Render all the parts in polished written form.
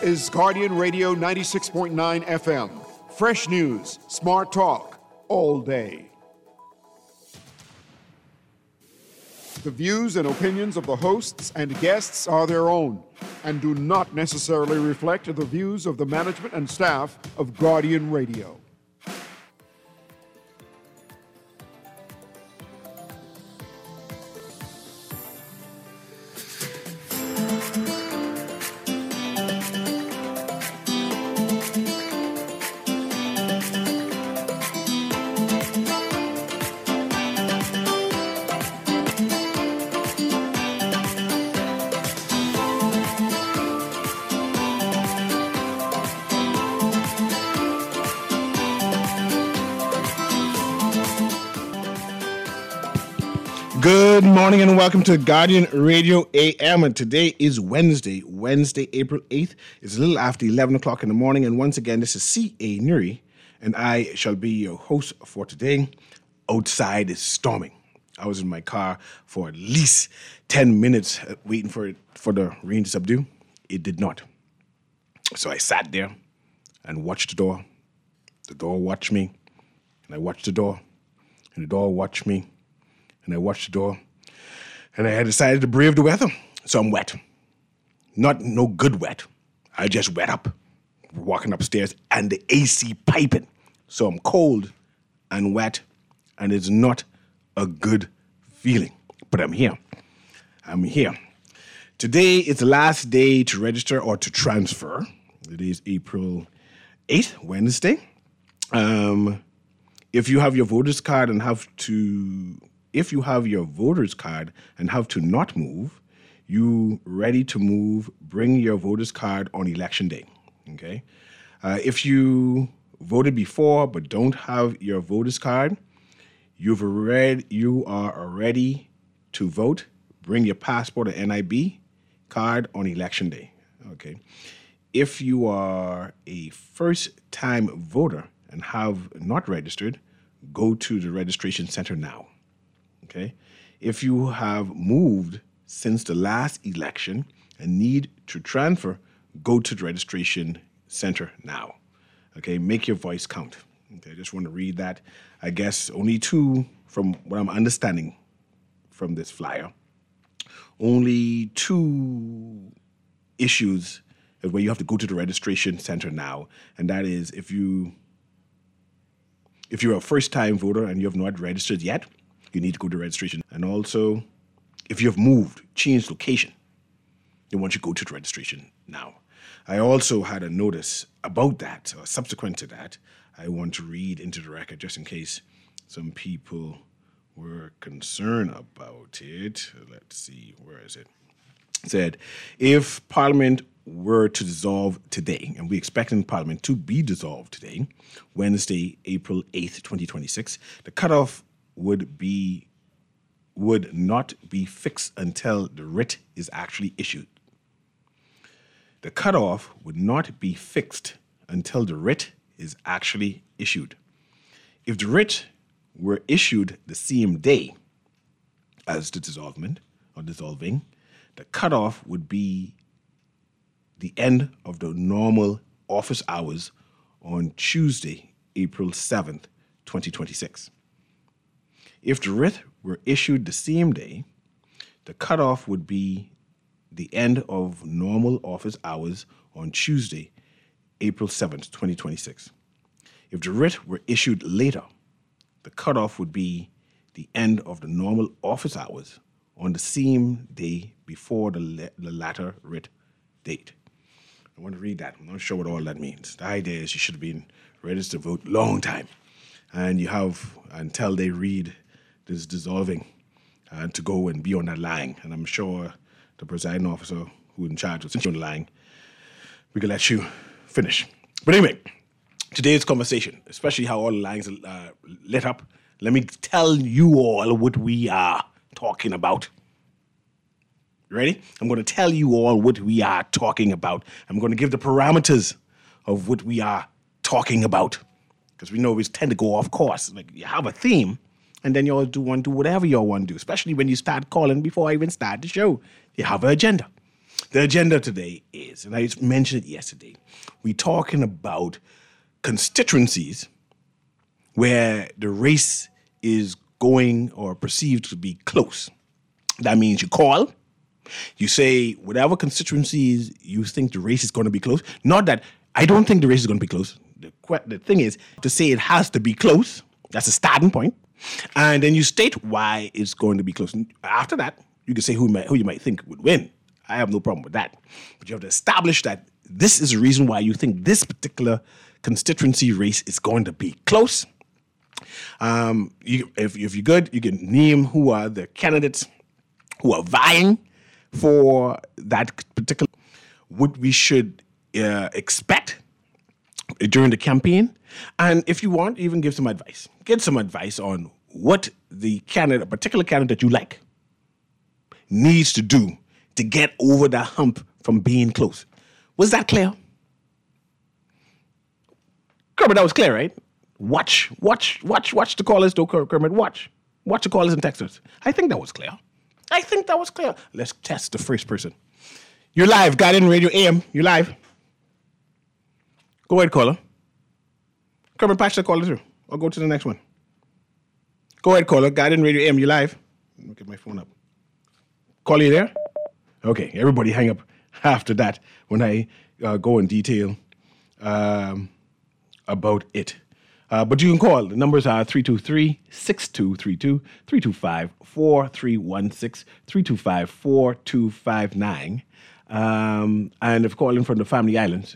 is Guardian Radio 96.9 FM. Fresh news, smart talk, all day. The views and opinions of the hosts and guests are their own and do not necessarily reflect the views of the management and staff of Guardian Radio. Good morning and welcome to Guardian Radio AM. And today is Wednesday, April 8th. It's a little after 11 o'clock in the morning. And once again, this is C.A. Nuri, and I shall be your host for today. Outside is storming. I was in my car for at least 10 minutes waiting for the rain to subdue. It did not. So I sat there and watched the door. The door watched me, and I watched the door, and the door watched me. And I watched the door, and I had decided to brave the weather. So I'm wet. No good wet. I just wet up, walking upstairs, and the AC piping. So I'm cold and wet, and it's not a good feeling. But I'm here. Today is the last day to register or to transfer. It is April 8th, Wednesday. If you have your voter's card and have to not move, you ready to move, bring your voter's card on election day, okay? If you voted before but don't have your voter's card, you are ready to vote, bring your passport or NIB card on election day, okay? If you are a first-time voter and have not registered, go to the registration center now. Okay. If you have moved since the last election and need to transfer, go to the registration center now. Okay. Make your voice count. Okay. I just want to read that. I guess only two, from what I'm understanding from this flyer, only two issues where you have to go to the registration center now. And that is if you're a first-time voter and you have not registered yet, you need to go to registration. And also, if you have moved, changed location, they want you to go to the registration now. I also had a notice about that, or subsequent to that. I want to read into the record just in case some people were concerned about it. Let's see, where is it? It said, if Parliament were to dissolve today, and we expecting Parliament to be dissolved today, Wednesday, April 8th, 2026, the cutoff would not be fixed until the writ is actually issued. The cutoff would not be fixed until the writ is actually issued. If the writ were issued the same day as the dissolving, the cutoff would be the end of the normal office hours on Tuesday, April 7th, 2026. If the writ were issued the same day, the cutoff would be the end of normal office hours on Tuesday, April 7th, 2026. If the writ were issued later, the cutoff would be the end of the normal office hours on the same day before the latter writ date. I want to read that. I'm not sure what all that means. The idea is you should have been registered to vote long time, and you have until they read this dissolving to go and be on that line. And I'm sure the presiding officer who's in charge of on the line, we can let you finish. But anyway, today's conversation, especially how all the lines are lit up, let me tell you all what we are talking about. You ready? I'm going to tell you all what we are talking about. I'm going to give the parameters of what we are talking about. Because we know we tend to go off course. Like, you have a theme, and then you all want to do whatever you all want to do, especially when you start calling before I even start the show. You have an agenda. The agenda today is, and I mentioned it yesterday, we're talking about constituencies where the race is going or perceived to be close. That means you call, you say whatever constituencies you think the race is going to be close. Not that I don't think the race is going to be close. The thing is to say it has to be close. That's a starting point. And then you state why it's going to be close. And after that, you can say who you might think would win. I have no problem with that. But you have to establish that this is the reason why you think this particular constituency race is going to be close. If you're good, you can name who are the candidates who are vying for that particular, what we should expect during the campaign. And if you want, even give some advice. Get some advice on what the candidate, a particular candidate you like, needs to do to get over the hump from being close. Was that clear? Kermit, that was clear, right? Watch the callers, though, Kermit. Watch the callers and texters. I think that was clear. Let's test the first person. You're live, Guardian Radio AM. You're live. Go ahead, caller. Kermit, patch the caller through. I'll go to the next one. Go ahead, caller. Guardian Radio AM. You're live. Let me get my phone up. Caller, you there? Okay, everybody hang up after that when I go in detail about it. But you can call. The numbers are 323-6232, 325-4316, 325-4259. And if calling from the Family Islands,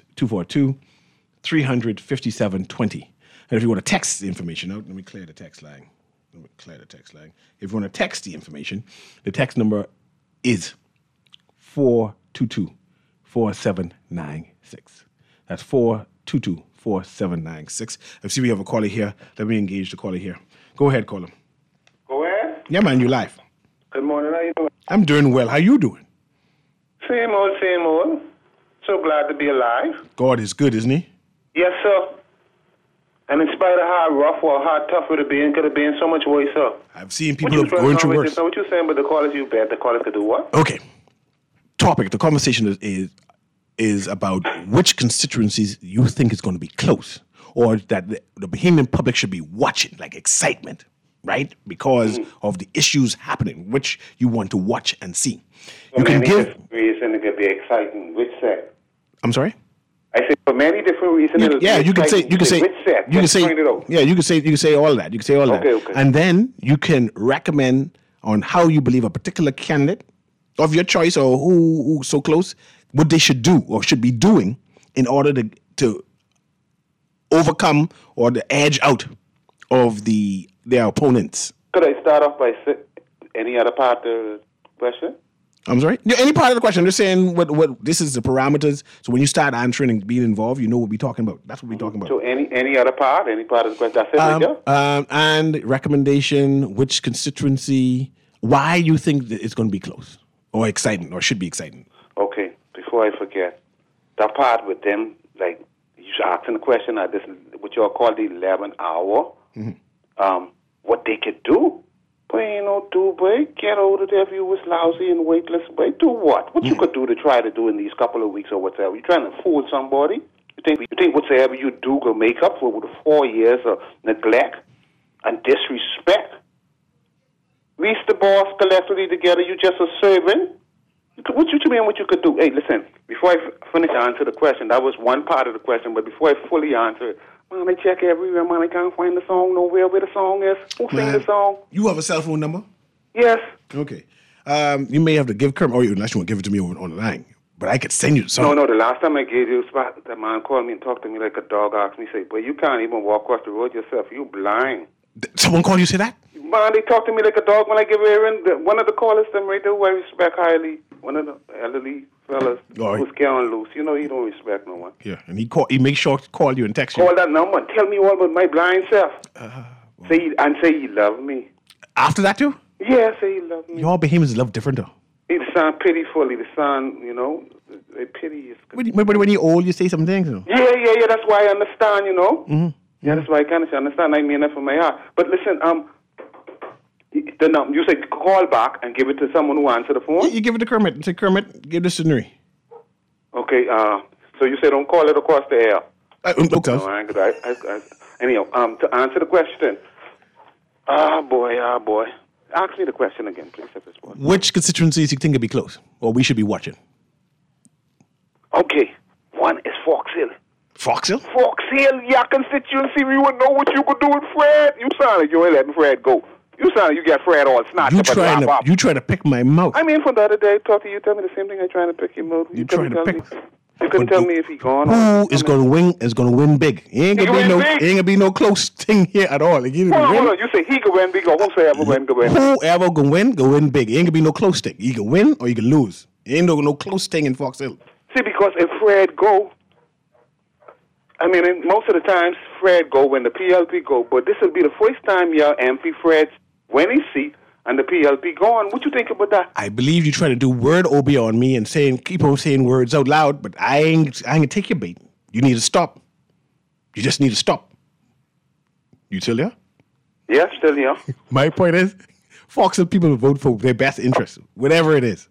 242-357-20. And if you want to text the information out, let me clear the text line. If you want to text the information, the text number is 422-4796. That's 422-4796. I see we have a caller here. Let me engage the caller here. Go ahead, caller. Go ahead. Yeah, man, you live. Good morning. How you doing? I'm doing well. How you doing? Same old. So glad to be alive. God is good, isn't he? Yes, sir. And in spite of how rough or how tough it could have been so much worse, sir. I've seen people going through worse. What you saying about the callers you bet the callers could do what? Okay. The conversation is about which constituencies you think is going to be close, or that the Bahamian public should be watching, like excitement, right? Because of the issues happening, which you want to watch and see. You can give reason it could be exciting. Which set? I'm sorry? I said for many different reasons. You can say all that. Okay. And then you can recommend on how you believe a particular candidate of your choice or who's so close, what they should do or should be doing in order to overcome or to edge out of their opponents. Could I start off by any other part of the question? I'm sorry? Yeah, any part of the question. I'm just saying what this is the parameters. So when you start answering and being involved, you know what we're talking about. That's what we're talking about. So any other part, any part of the question? That's it right there? And recommendation, which constituency, why you think that it's going to be close or exciting or should be exciting. Okay, before I forget, that part with them, like you asking the question, this is what y'all call the 11 hour, what they could do. But ain't no do, boy. Get over there if you was lousy and weightless, boy. Do what? What you could do to try to do in these couple of weeks or whatever? You trying to fool somebody? You think whatever you do could make up for the 4 years of neglect and disrespect? Reach the boss collectively together. You just a servant. What you mean? What you could do? Hey, listen. Before I finish answer the question, that was one part of the question. But before I fully answer it. Man, I check everywhere, man. I can't find the song nowhere where the song is. Who sing the song? You have a cell phone number? Yes. Okay. You may have to give Kermit, or unless you want to give it to me on the line. But I could send you the song. No, the last time I gave you a spot, that man called me and talked to me like a dog, asked me, say, boy, you can't even walk across the road yourself. You blind. Someone called you say that? Man, they talked to me like a dog when I give Aaron, one of the callers, them right there, who I respect highly, one of the elderly fellas who's getting loose. You know he don't respect no one. Yeah, and he make sure to call you and text you. Call that number and tell me all about my blind self. Say he love me. After that too? Yeah, say he love me. Y'all Bahamians love different though. He sound pitifully. The sound, the pity is. But when you're old, you say some things. You know? Yeah. That's why I understand. Mm-hmm. Yeah, that's why I kind of understand. I mean that from my heart. But listen, You say call back and give it to someone who answer the phone? You give it to Kermit and say, Kermit, give this to Nuri. Okay, so you say don't call it across the air. Anyhow, to answer the question. Boy. Ask me the question again, please, if it's possible. Which constituencies you think would be close, or we should be watching? Okay, one is Fox Hill. Fox Hill? Fox Hill, your constituency, we would know what you could do with Fred. You sound like you're letting Fred go. You sound like you get Fred all snotched up. You trying to pick my mouth. I mean, from the other day, talk to you, tell me the same thing I trying to pick your mouth. You couldn't tell me if he gone. Who is going to win? Is going to win big. Ain't gonna be no close thing here at all. Hold on. You say he can win big, or whoever win can win. Whoever can win big. Ain't gonna be no close thing. You can win or you can lose. Ain't no close thing in Fox Hill. See, because if Fred go, I mean, most of the times Fred go when the PLP go, but this will be the first time your MP Fred win his seat and the PLP gone. What you think about that? I believe you trying to do word OB on me and keep on saying words out loud, but I ain't gonna take your bait. You need to stop. You just need to stop. You still there? Yeah, still here. My point is, Fox Hill people vote for their best interest, whatever it is.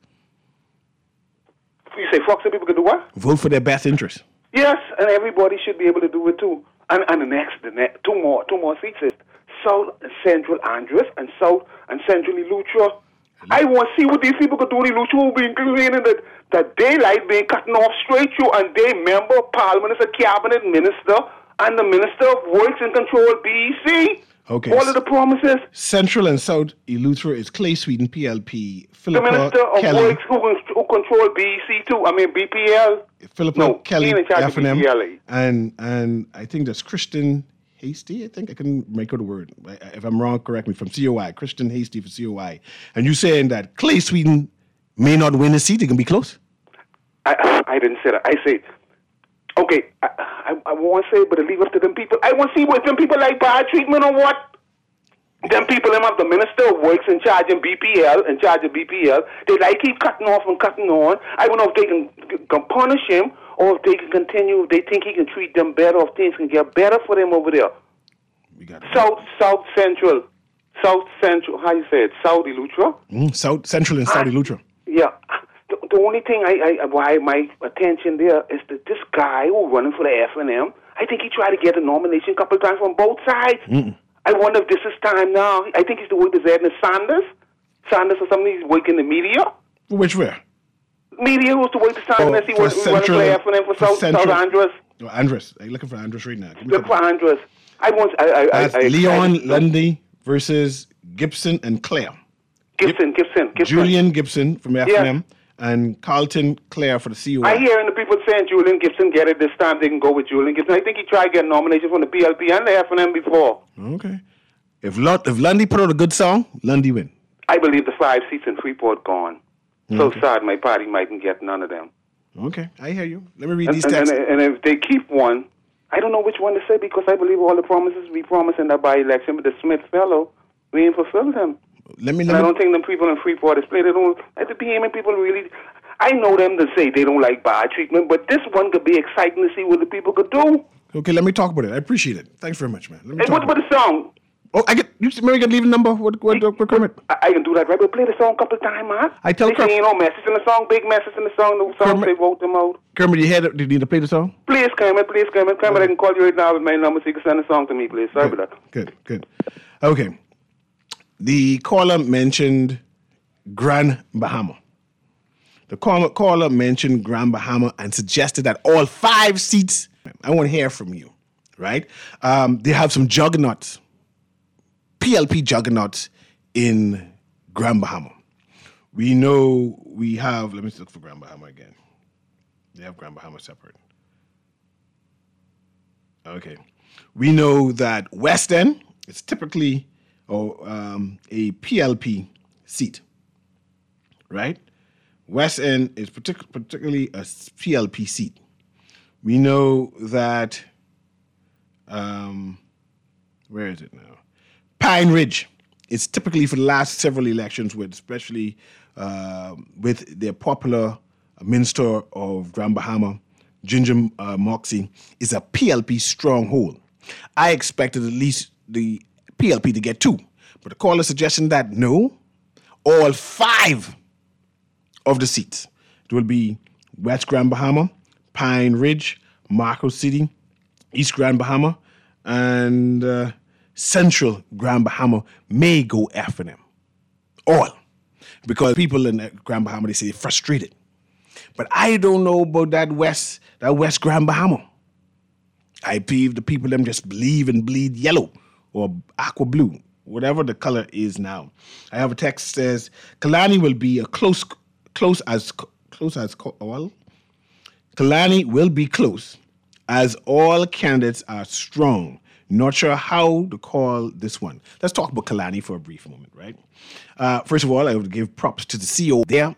You say Fox Hill people can do what? Vote for their best interest. Yes, and everybody should be able to do it too. And the next two more seats is South and Central Andros and South and Central Eleuthera. I want to see what these people could do in Eleuthera who be complaining that daylight being cut off straight through, and they member of Parliament as a cabinet minister and the Minister of Works and Control BEC. Okay. All of the promises. Central and South Eleuthera is Clay Sweden, PLP, Philippa the Minister of Kelly. Works who control BEC too. I mean BPL. Philippa Kelly, in charge of FNM, BPL. and I think that's Christian Hasty. I think I can make out a word. If I'm wrong, correct me. From COI, Christian Hasty for COI. And you saying that Clay Sweden may not win a seat? It can be close. I didn't say that. I said, okay, I won't say, but I leave it to them people. I want to see what them people like bad treatment or what. Them people, them have the Minister of Works in charge of BPL. They like keep cutting off and cutting on. I don't know if they can punish him or if they can continue. If they think he can treat them better, or if things can get better for them over there. South Central. How you say it? South Eleuthera. South Central and South Eleuthera. Yeah. The only thing why my attention there is that this guy who running for the FNM, I think he tried to get a nomination a couple of times from both sides. I wonder if this is time now. I think he's the work with Sanders. Sanders or something. He's working in the media. Which way? Media who's the work with Sanders. He was running for the FNM for South Andros. Oh, Andros. I'm looking for Andros right now. Look for Andros. That's Leon Lundy versus Gibson and Clare. Gibson. Julian Gibson from FNM. And Carlton Clare for the COI. I hear the people saying Julian Gibson get it this time. They can go with Julian Gibson. I think he tried to get nominations from the PLP and the FNM before. Okay. If Lundy put out a good song, Lundy win. I believe the 5 seats in Freeport gone. So sad my party mightn't get none of them. Okay, I hear you. Let me read these texts. And if they keep one, I don't know which one to say because I believe all the promises we promised in that by-election, but the Smith fellow, we ain't fulfilled them. I don't think them people in Freeport display. They don't. The BMN people really. I know them to say they don't like bad treatment, but this one could be exciting to see what the people could do. Okay, let me talk about it. I appreciate it. Thanks very much, man. Hey, what about the song? Oh, maybe I can leave a number. What Kermit? I can do that, right? But play the song a couple of times, man. I tell Kermit. Ain't no message in the song, big message in the song. The song they vote them out. Kermit, you need to play the song? Please, Kermit. Kermit, I can call you right now with my number so you can send the song to me, please. Sorry about that. Good. Okay. The caller mentioned Grand Bahama. The caller mentioned Grand Bahama and suggested that all 5 seats, I want to hear from you, right? They have some juggernauts, PLP juggernauts in Grand Bahama. We know we have, let me look for Grand Bahama again. They have Grand Bahama separate. Okay. We know that West End is typically a PLP seat, right? West End is particularly a PLP seat. We know that, where is it now? Pine Ridge is typically for the last several elections, especially with their popular Minister of Grand Bahama, Ginger Moxie, is a PLP stronghold. I expected at least the PLP to get 2, But the caller suggesting that no, all 5 of the seats. It will be West Grand Bahama, Pine Ridge, Marco City, East Grand Bahama, and Central Grand Bahama may go after them. All. Because people in Grand Bahama, they say they're frustrated. But I don't know about that West Grand Bahama. I believe the people them just believe and bleed yellow or aqua blue, whatever the color is now. I have a text that says Kalani will be a close as all. Kalani will be close as all candidates are strong. Not sure how to call this one. Let's talk about Kalani for a brief moment, right? First of all, I would give props to the CEO there.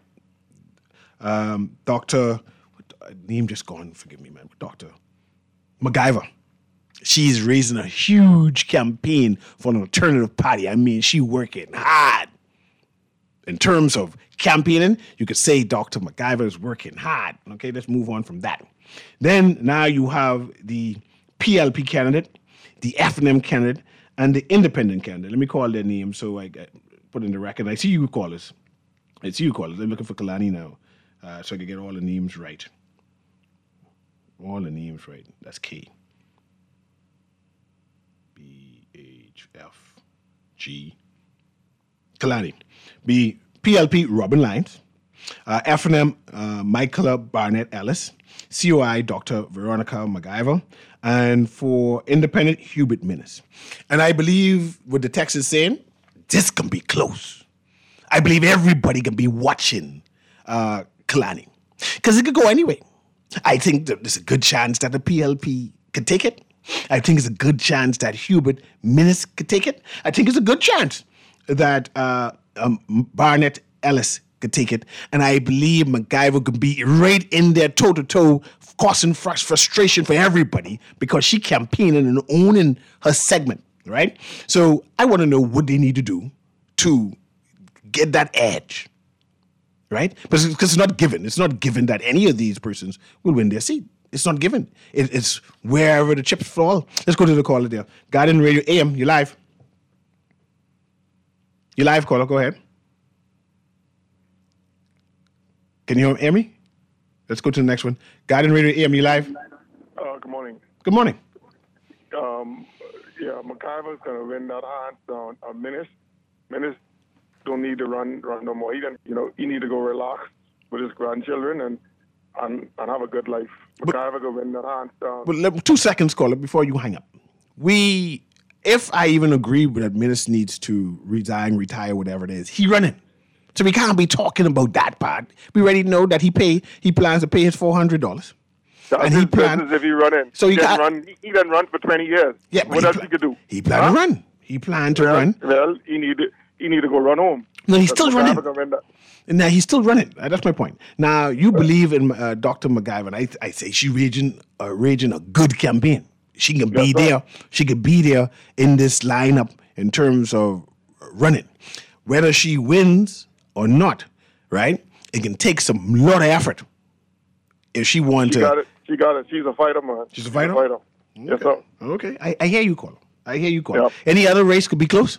Dr. Name just gone, forgive me, man. Dr. McIver. She's raising a huge campaign for an alternative party. I mean, she working hard. In terms of campaigning, you could say Dr. McIver is working hard. Okay, let's move on from that. Then now you have the PLP candidate, the FNM candidate, and the independent candidate. Let me call their names so I put in the record. I see you callers. I'm looking for Kalani now so I can get all the names right. All the names right. That's K. BHFG. Kalani. B. PLP Robin Lyons. FNM Michaela Barnett Ellis. COI Dr. Veronica McIver. And for independent Hubert Minnis. And I believe what the text is saying, this can be close. I believe everybody can be watching Kalani. Because it could go anyway. I think that there's a good chance that the PLP could take it. I think it's a good chance that Hubert Minnis could take it. I think it's a good chance that Barnett Ellis could take it. And I believe McIver could be right in there toe-to-toe, causing frustration for everybody because she campaigning and owning her segment, right? So I want to know what they need to do to get that edge, right? Because it's not given. It's not given that any of these persons will win their seat. It's not given. It's wherever the chips fall. Let's go to the caller there. Guardian Radio AM, you live. You live, caller. Go ahead. Can you hear me? Let's go to the next one. Guardian Radio AM, you live. Good morning. Good morning. McIver's going to win that hands down. Minnis don't need to run no more. He need to go relax with his grandchildren and have a good life. McIver going to win that hands down. But 2 seconds, caller, before you hang up. If I even agree that Minnis needs to resign, retire, whatever it is, he running. So we can't be talking about that part. We already know that he plans to pay his $400. And he plans if he run in. So he didn't run for 20 years. Yeah, what else he could do? He planned to run. He planned to run. Well, he need to go run home. No, he's still running. Now he's still running. That's my point. Now you believe in Dr. McIver. I say she's raging a good campaign. She can be there. She could be there in this lineup in terms of running. Whether she wins or not, right? It can take some lot of effort if she wants to. She got it. She's a fighter, man. She's a fighter? Okay. Yes, sir. Okay. I hear you, caller. Yep. Any other race could be close?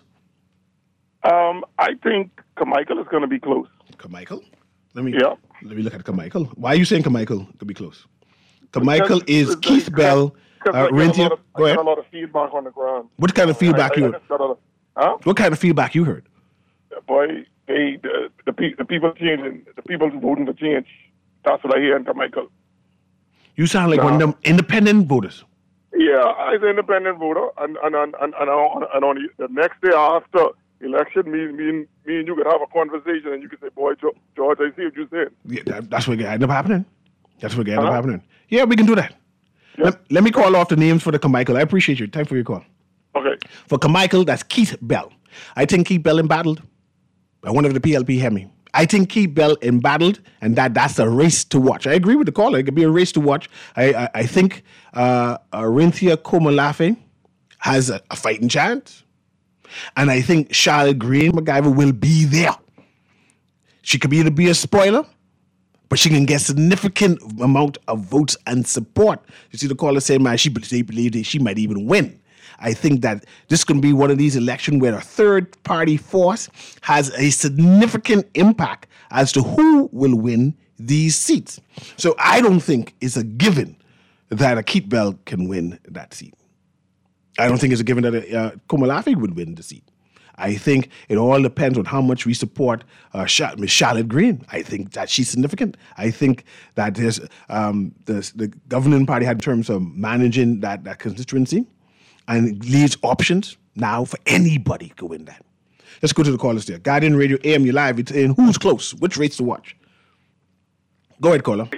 I think Carmichael is going to be close. Carmichael? Let me look at Carmichael. Why are you saying Carmichael could be close? Carmichael is Keith Bell. Rentia. Go ahead. I got a lot of feedback on the ground. What kind of feedback you heard? What kind of feedback you heard? Boy, the people changing, the people voting for change. That's what I hear in Carmichael. You sound like one of them independent voters. Yeah, I'm an independent voter, and on the next day after election, me and you could have a conversation, and you could say, "Boy, George, I see what you're saying." Yeah, that's what ended up happening. Yeah, we can do that. Yeah. Let me call off the names for the Carmichael. I appreciate you. Time for your call. Okay. For Carmichael, that's Keith Bell. I think Keith Bell embattled by one of the PLP Hemi. I think Keith Bell embattled, and that's a race to watch. I agree with the caller. It could be a race to watch. I think Rinthia Komolafe has a fighting chance. And I think Charlotte Green McIver will be there. She could either be a spoiler, but she can get significant amount of votes and support. You see the caller saying, man, she believed that she might even win. I think that this can be one of these elections where a third-party force has a significant impact as to who will win these seats. So I don't think it's a given that Keith Bell can win that seat. I don't think it's a given that Komolafe would win the seat. I think it all depends on how much we support Miss Charlotte Green. I think that she's significant. I think that there's the governing party had in terms of managing that constituency, and it leaves options now for anybody to win that. Let's go to the callers there. Guardian Radio AM, you live. It's in Who's Close? Which race to watch? Go ahead, caller.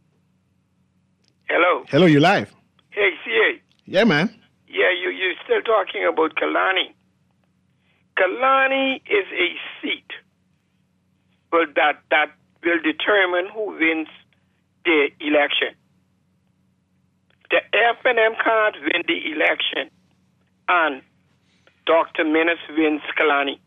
Hello. Hello, you live. Hey, CA. Yeah, man. Yeah, you're still talking about Kalani. Kalani is a seat that will determine who wins the election. The FNM can't win the election, and Dr. Menace wins Kalani.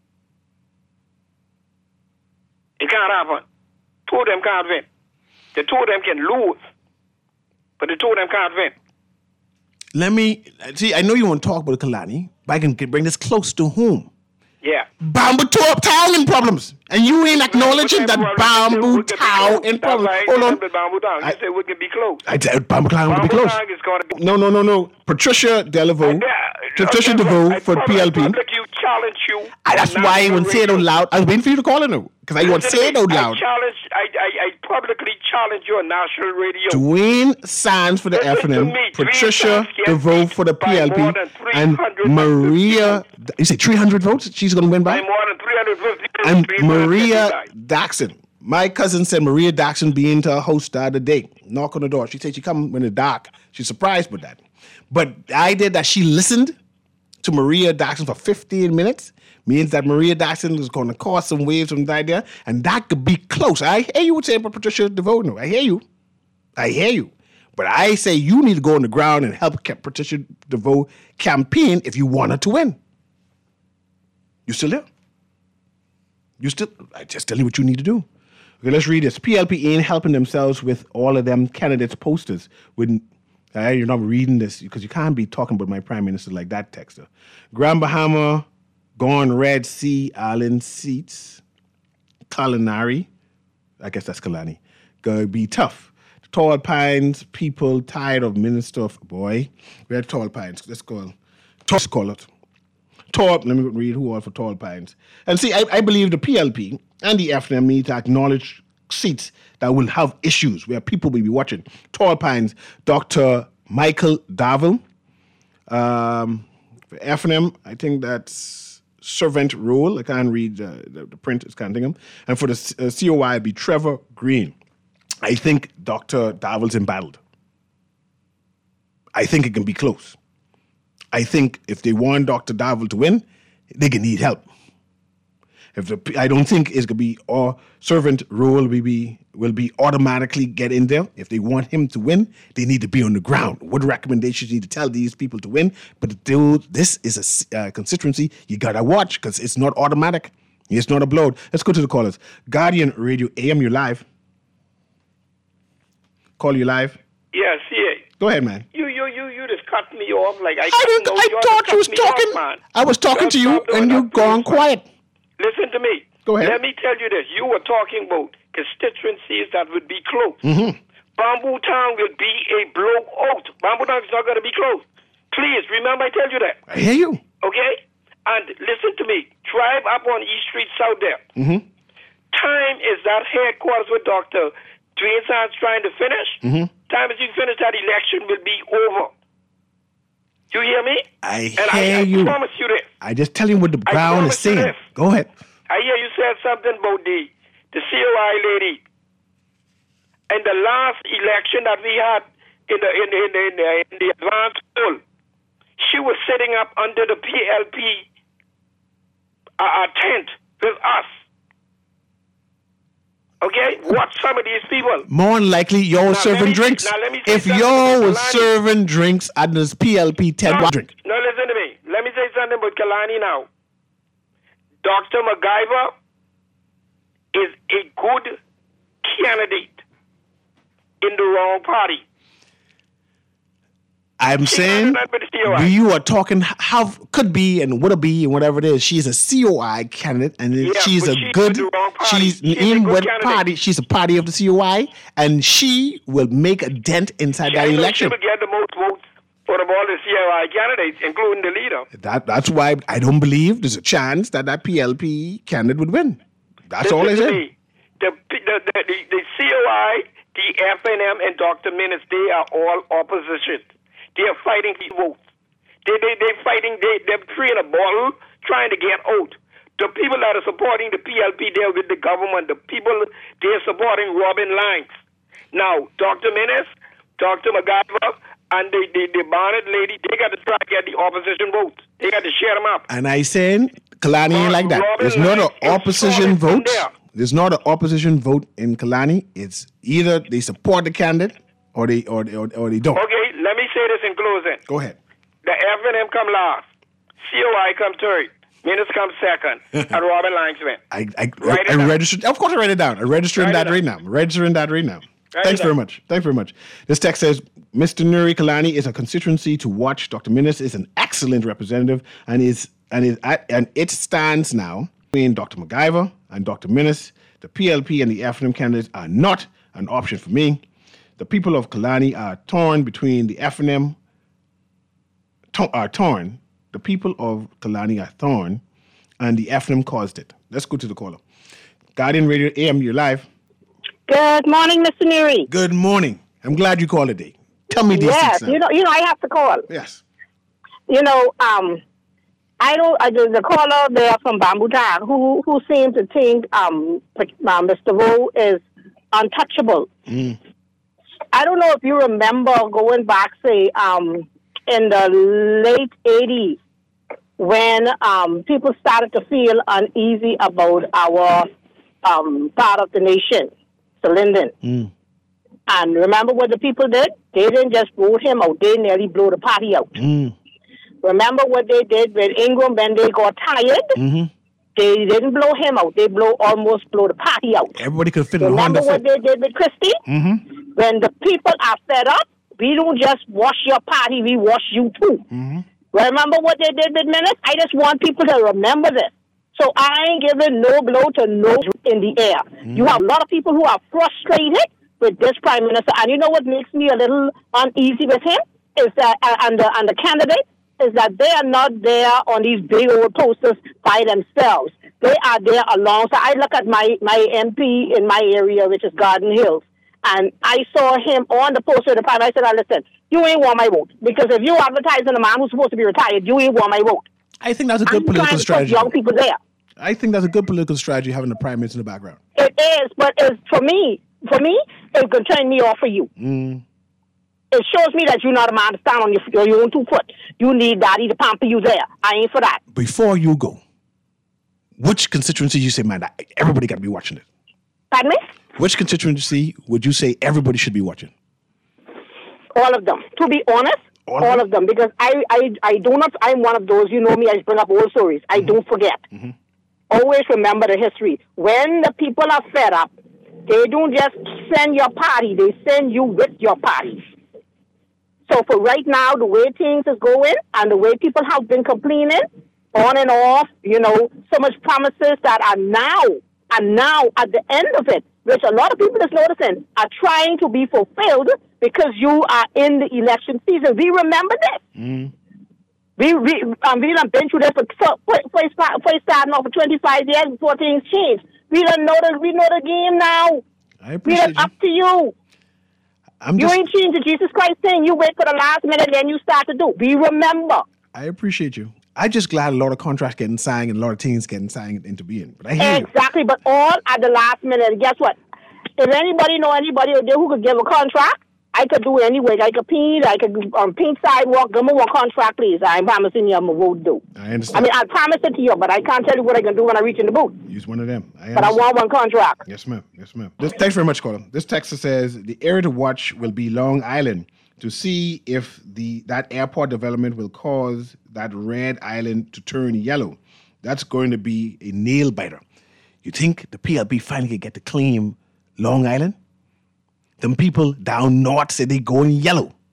It can't happen. Two of them can't win. The two of them can lose, but the two of them can't win. Let me see. I know you want to talk about Kalani, but I can bring this close to home. Yeah. Bamboo Town in problems, and you ain't acknowledging that Bamboo Town in problems. Hold on. Bamboo Town. You said we can be close. I said Bamboo Town would be close. Is going to be... No. Patricia DeLeveau. Patricia DeVoe for PLP. You challenge you. That's why I won't say it out loud. I was waiting for you to call it now, because I won't say it out loud. I publicly challenge you on national radio. Dwayne Sands for the FNM, Patricia DeVoe for the PLP, and Maria. You say 300 votes she's going to win by? By more than 350. And Maria Daxon. My cousin said Maria Daxon being to host the other day. Knock on the door. She said she come when it's dark. She's surprised with that. But the idea that she listened to Maria Daxon for 15 minutes means that Maria Daxon is going to cause some waves from the idea, and that could be close. I hear you would say about Patricia DeVoe. No, I hear you. But I say you need to go on the ground and help Patricia DeVoe campaign if you want her to win. You still there? I just tell you what you need to do. Okay, let's read this. PLP ain't helping themselves with all of them candidates' posters. You're not reading this because you can't be talking about my prime minister like that, texter. Grand Bahama, Gone Red Sea Island seats, Culinary, I guess that's Kalani, gonna be tough. Tall Pines, people tired of Minister of, boy, we had Tall Pines, let's call it. Let me read who all for Tall Pines. And see, I believe the PLP and the FNM need to acknowledge seats that will have issues where people will be watching. Tall Pines, Dr. Michael Darville. For FNM, I think that's servant role. I can't read the print, it's can't think of. And for the COI, it'd be Trevor Green. I think Dr. Darville's embattled. I think it can be close. I think if they want Dr. Darville to win, they can need help. I don't think it's gonna be or servant role will be automatically get in there. If they want him to win, they need to be on the ground. What recommendations you need to tell these people to win? But this is a constituency you gotta watch because it's not automatic. It's not a blowout. Let's go to the callers. Guardian Radio AM, you live. Call you live. Yes, yeah. Go ahead, man. You just cut me off like I thought you was talking. I was talking to you and you gone quiet. Listen to me. Go ahead. Let me tell you this. You were talking about constituencies that would be close. Mm-hmm. Bamboo Town will be a blowout. Bamboo Town is not going to be close. Please, remember I tell you that. I hear you. Okay? And listen to me. Drive up on East Street South there. Mm-hmm. Time is that headquarters with Dr. Dwayne Sands trying to finish. Mm-hmm. Time as you finish that election will be over. You hear me? I hear you. I promise you this. I just tell you what the ground is saying. Go ahead. I hear you said something about the COI lady. In the last election that we had in the advanced poll, she was sitting up under the PLP tent with us. Okay? Watch some of these people. More than likely, you're serving drinks. If you was serving drinks at this PLP tent, drink. No, listen to me. Let me say something about Kalani now. Dr. MacGyver is a good candidate in the wrong party. I'm She saying got nothing with the COI. you are talking how could be and would be and whatever it is. She's a COI candidate and she's but a she's good. with the wrong party. She's She's a in good with candidate. party. She's a party of the COI and she will make a dent inside that I know election. She will get the most votes out of all the COI candidates, including the leader. That's why I don't believe there's a chance that PLP candidate would win. That's all I Listen to said. me. The COI, the FNM, and Dr. Minnis, they are all opposition. They are fighting these votes. They're fighting, they're three in a bottle trying to get out. The people that are supporting the PLP, they're with the government. The people, they're supporting Robin Langs. Now, Dr. Minnis, Dr. McGyver, and the Barnett lady, they got to try to get the opposition votes. They got to share them up. And I saying Kalani ain't like that. Robin There's not an Langs is opposition solid from vote. there. There's not an opposition vote in Kalani. It's either they support the candidate or they don't. Okay, let me say this in closing. Go ahead. The FNM come last. COI come third. Minnis come second. And Robin Langs win. I registered. Of course, I write it down. I'm registering that right now. Thanks very much. Thanks very much. This text says, Mr. Nuri Kalani is a constituency to watch. Dr. Minnis is an excellent representative and it stands now between Dr. McGyver and Dr. Minnis. The PLP and the FNM candidates are not an option for me. The people of Kalani are torn between the FNM The people of Kalani are torn, and the FNM caused it. Let's go to the caller. Guardian Radio AM, you're live. Good morning, Mr. Nuri. Good morning. I'm glad you called today. Tell me these yes, things now. I have to call. Yes. The caller there from Bambutar who seemed to think Mr. Rowe is untouchable. I don't know if you remember going back, say, in the late 80s when people started to feel uneasy about our part of the nation, Sir Lyndon. And remember what the people did? They didn't just vote him out. They nearly blew the party out. Remember what they did with Ingram when they got tired? They didn't blow him out. They almost blew the party out. Everybody could fit in a Remember Honda what Fit. they did with Christie? When the people are fed up, we don't just wash your party, we wash you too. Remember what they did with Minnis? I just want people to remember this. So I ain't giving no blow to no in the air. You have a lot of people who are frustrated with this prime minister. And you know what makes me a little uneasy with him? Is that, and the candidate, is that they are not there on these big old posters by themselves. They are there alongside. I look at my MP in my area, which is Garden Hills, and I saw him on the poster of the prime. I said, listen, you ain't want my vote. Because if you advertising a man who's supposed to be retired, you ain't want my vote. I think that's a good political strategy. Young people there. I think that's a good political strategy, having the prime minister in the background. It is, but for me, it could turn me off for you. It shows me that you're not a man to stand on your own 2 foot. You need daddy to pamper you there. I ain't for that. Before you go, which constituency you say, man, everybody got to be watching it? Pardon me? Which constituency would you say everybody should be watching? All of them. To be honest, all of them. Because I do not, I'm one of those, you know me, I bring up old stories. I don't forget. Always remember the history. When the people are fed up, they don't just send your party, they send you with your party. So for right now, the way things is going and the way people have been complaining on and off, so much promises that are now at the end of it, which a lot of people is noticing, are trying to be fulfilled because you are in the election season. We remember this. We done been through this for starting off for 25 years before things change. We know the game now. I appreciate it. Up to you. You ain't changed the Jesus Christ thing. You wait for the last minute, then you start to do. We remember. I appreciate you. I'm just glad a lot of contracts getting signed and a lot of things getting signed into being. But I hear exactly, but all at the last minute. Guess what? If anybody know anybody out there who could give a contract, I could do it anyway. I could paint sidewalk, give me one contract, please. I'm promising you I'm a vote do. I understand. I promise it to you, but I can't tell you what I can do when I reach in the booth. Use one of them. But I want one contract. Yes, ma'am. Thanks very much, caller. This text says the area to watch will be Long Island to see if that airport development will cause that red island to turn yellow. That's going to be a nail biter. You think the PLP finally get to claim Long Island? Them people down north say they going yellow.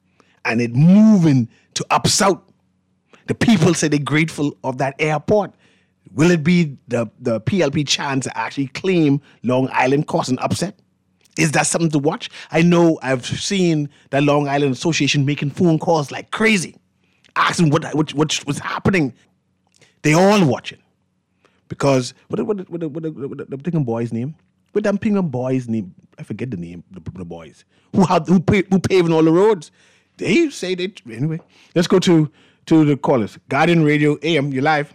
and it moving to up south. The people say they're grateful of that airport. Will it be the PLP chance to actually claim Long Island caused an upset? Is that something to watch? I know I've seen the Long Island Association making phone calls like crazy, asking what's happening. They all watching. Because, what the Pingham boy's name? What that Pingham boy's name? I forget the name, the boys. Who paving all the roads? They say they, anyway. Let's go to the callers. Guardian Radio AM, you live.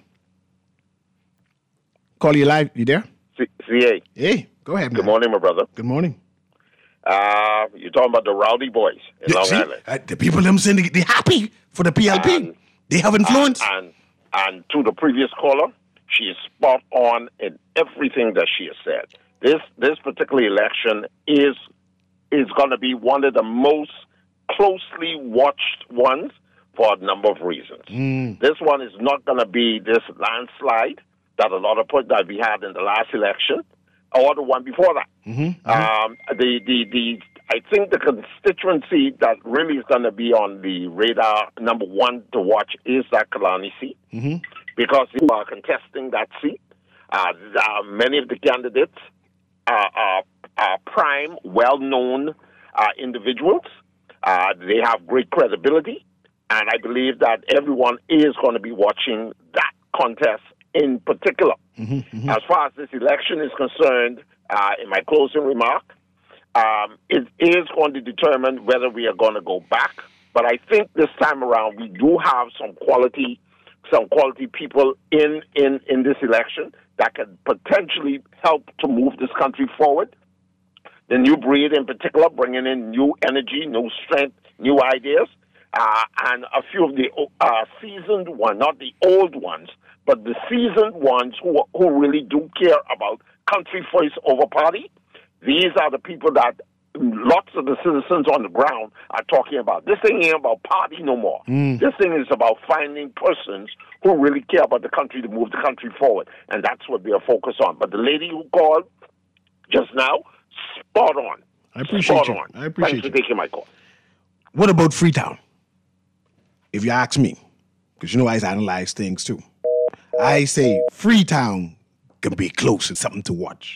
Call you live. You there? CA. Hey, go ahead, man. Good morning, my brother. Good morning. You're talking about the rowdy boys in Long Island. The people them saying they're happy for the PLP. They have influence. And to the previous caller, she is spot on in everything that she has said. This particular election is going to be one of the most closely watched ones for a number of reasons. This one is not going to be this landslide that a lot of that we had in the last election or the one before that. I think the constituency that really is going to be on the radar, number one to watch, is that Kalani seat, because you are contesting that seat. Many of the candidates are prime, well-known individuals. They have great credibility, and I believe that everyone is going to be watching that contest in particular. As far as this election is concerned, in my closing remark, it is going to determine whether we are going to go back. But I think this time around we do have some quality people in this election that can potentially help to move this country forward. The new breed in particular, bringing in new energy, new strength, new ideas, and a few of the seasoned ones, not the old ones, but the seasoned ones who really do care about country first over party. These are the people that lots of the citizens on the ground are talking about. This thing ain't about party no more. This thing is about finding persons who really care about the country to move the country forward. And that's what they are focused on. But the lady who called just now, spot on. I appreciate you. Thanks for taking my call. What about Freetown? If you ask me, because you know I analyze things too. I say Freetown can be close and something to watch.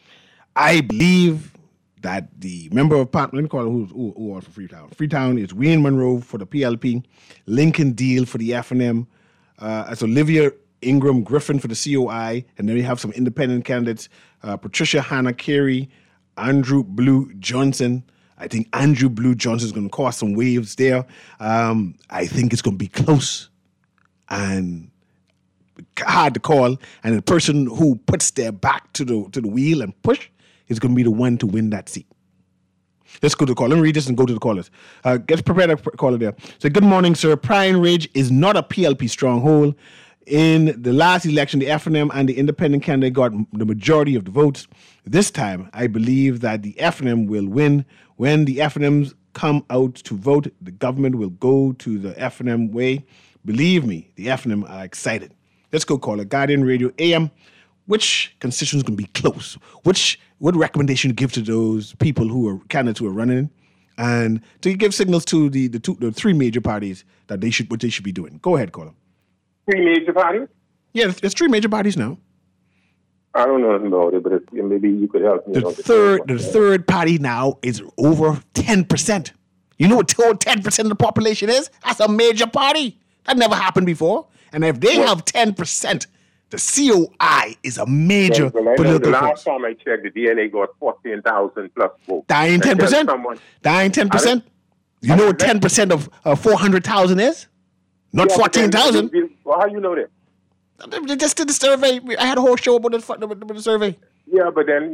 I believe that the member of Parliament, let me call it who are for Freetown. Freetown is Wayne Monroe for the PLP, Lincoln Deal for the FNM, as Olivia Ingram Griffin for the COI, and then we have some independent candidates, Patricia Hannah Carey, Andrew Blue Johnson. I think Andrew Blue Johnson is going to cause some waves there. I think it's going to be close and hard to call, and the person who puts their back to the wheel and push is going to be the one to win that seat. Let's go to the call. Let me read this and go to the callers. Get prepared to caller there. So, good morning, sir. Pine Ridge is not a PLP stronghold. In the last election, the FNM and the independent candidate got the majority of the votes. This time, I believe that the FNM will win. When the FNMs come out to vote, the government will go to the FNM way. Believe me, the FNM are excited. Let's go call it Guardian Radio AM. Which constituents can be close? What recommendation to give to those people who are candidates who are running, and to give signals to the three major parties that what they should be doing? Go ahead, caller. Three major parties? Yeah, there's three major parties now. I don't know nothing about it, but maybe you could help me. The third party now is over 10%. You know what 10% of the population is? That's a major party. That never happened before. And if they have 10%, the COI is a major political the last force. time I checked, the DNA got 14,000 plus votes. That ain't 10%? That ain't 10%? You know what 10% of 400,000 is? Not 14,000. Well, how you know that? They just did the survey. I had a whole show about the survey. Yeah, but then,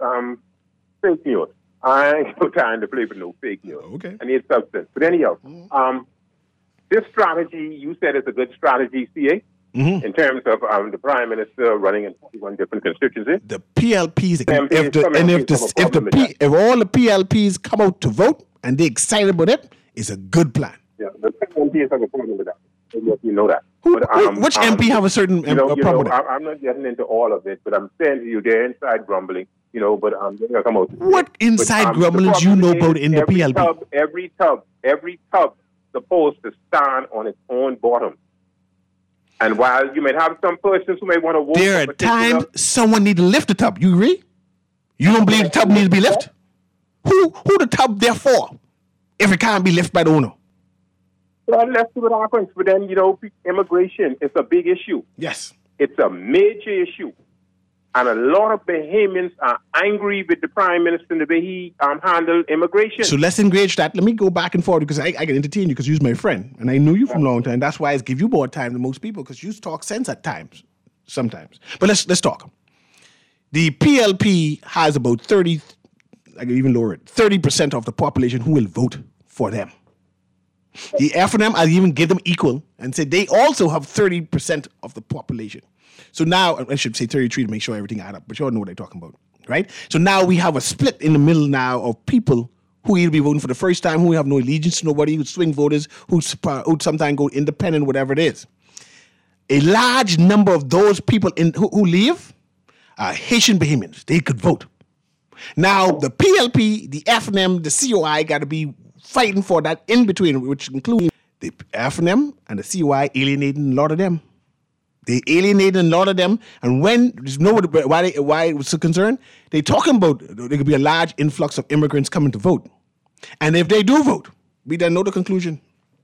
fake news. I ain't no time to play with no fake news. Okay. I need substance. But anyhow, this strategy, you said it's a good strategy, CA, in terms of the Prime Minister running in 41 different constituencies. The PLPs, if all the PLPs come out to vote and they're excited about it, it's a good plan. Yeah, the MPs have a problem with that. You know that. Which MP have a certain problem with it? I'm not getting into all of it, but I'm saying to you, they're inside grumbling. But they're going to come out. What inside grumblings you know about in the PLP? Every tub supposed to stand on its own bottom. And while you might have some persons who may want to vote, there are times someone need to lift the tub. You agree? You don't believe the tub needs to be lifted? Who the tub there for? If it can't be lifted by the owner. Well, let's see what happens. But then, immigration is a big issue. Yes. It's a major issue. And a lot of Bahamians are angry with the Prime Minister and the way he handled immigration. So let's engage that. Let me go back and forth because I can entertain you because you're my friend. And I knew you from a long time. That's why I give you more time than most people because you talk sense at times, sometimes. But let's talk. The PLP has about 30, I can even lower it, 30% of the population who will vote for them. The FNM, I'll even give them equal and say they also have 30% of the population. So now, I should say 33 to make sure everything adds up, but you all know what I'm talking about, right? So now we have a split in the middle now of people who either be voting for the first time, who have no allegiance to nobody, who swing voters, who sometimes go independent, whatever it is. A large number of those people who leave are Haitian Bahamians. They could vote. Now, the PLP, the FNM, the COI got to be fighting for that in between, which includes the FNM and the COI alienating a lot of them. They alienated a lot of them, and when there's nobody why it was so concerned, they talking about there could be a large influx of immigrants coming to vote, and if they do vote, we then know the conclusion.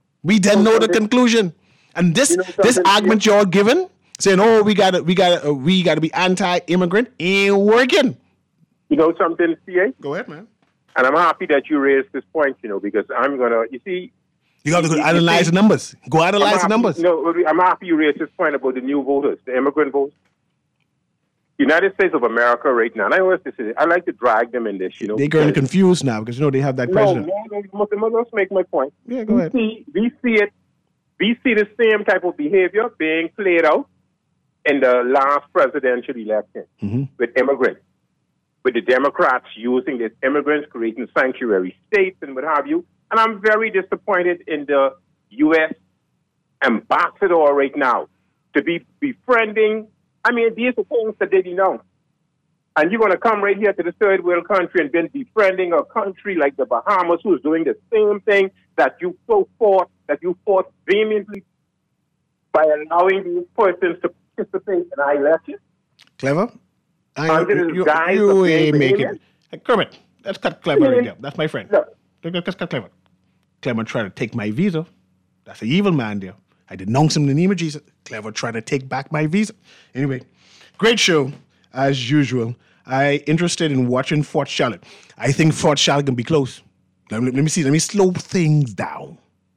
And this argument you're given, saying, "Oh, we gotta be anti-immigrant," ain't working. You know something, CA? Go ahead, man. And I'm happy that you raised this point, because I'm gonna. You see. You got to go analyze the numbers. Go analyze the numbers. I'm happy you raised this point about the new voters, the immigrant votes. United States of America right now, and I always say, I like to drag them in this, They're getting confused now because, they have that president. No, let's make my point. Yeah, go ahead. We see the same type of behavior being played out in the last presidential election with immigrants, with the Democrats using these immigrants, creating sanctuary states and what have you. And I'm very disappointed in the U.S. ambassador right now to be befriending. I mean, these are things that they denounce. And you're going to come right here to the third world country and been befriending a country like the Bahamas who's doing the same thing that you fought vehemently by allowing these persons to participate in our elections. Clever. You ain't making it. Kermit, let's cut Clever right there. That's my friend. No. Let's cut Clever. Clever tried to take my visa. That's an evil man there. I denounce him in the name of Jesus. Clever tried to take back my visa. Anyway, great show, as usual. I'm interested in watching Fort Charlotte. I think Fort Charlotte can be close. Let me see. Let me slow things down.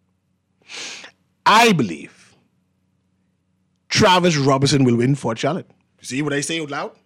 I believe Travis Robertson will win Fort Charlotte. See what I say out loud?